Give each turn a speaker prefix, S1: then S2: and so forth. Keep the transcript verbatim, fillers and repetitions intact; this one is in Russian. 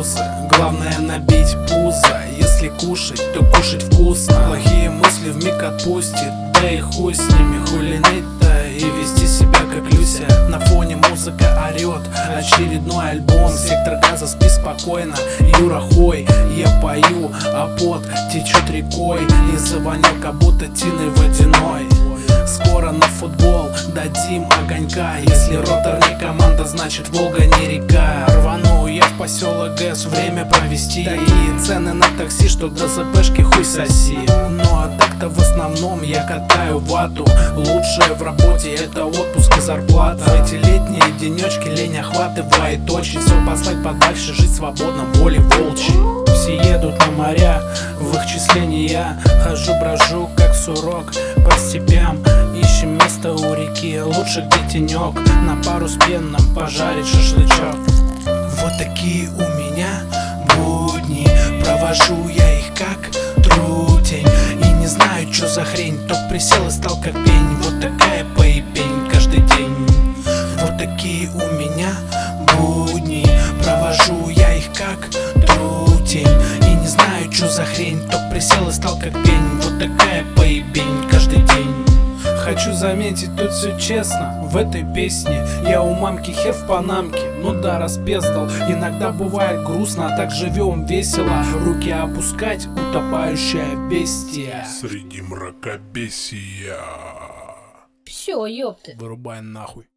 S1: перекусы, главное набить пузо. Если кушать, то кушать вкусно. Плохие мысли вмиг отпустит, да и хуй с ними, хули ныть-то и вести себя как Люся. На фоне музыка орет, очередной альбом. Сектор газа, спи спокойно, Юра Хой. Я пою, а пот течет рекой, и завонил, как будто тиной водяной. Скоро на футбол дадим огонька. Если Ротор не команда, значит Волга не река. Рвану я в поселок ГЭС, время провести. Такие цены на такси, что до ЗПшки хуй соси. Ну а так-то в основном я катаю вату. Лучшее в работе это отпуск и зарплата. В эти летние денечки лень охватывает очень. Все послать подальше, жить свободно, воле волчьей. Все едут на моря, в их числе не я. Хожу, брожу, как сурок по степям. Ищем место у реки, лучше где тенек. На пару с пенным пожарить шашлычок. Вот такие у меня будни, провожу я их как трутень. И не знаю, что за хрень, то присел и стал как пень. Вот такая поебень каждый день. Вот такие у меня будни, провожу я их как трутень. И не знаю, что за хрень, то присел и стал как пень. Вот такая поебень каждый день. Хочу заметить, тут все честно в этой песне. Я у мамки хер в панамке, ну да, распездал. Иногда бывает грустно, а так живем весело. Руки опускать, утопающая бестия
S2: среди мракобесия.
S3: Все, ёпты.
S1: Вырубай нахуй.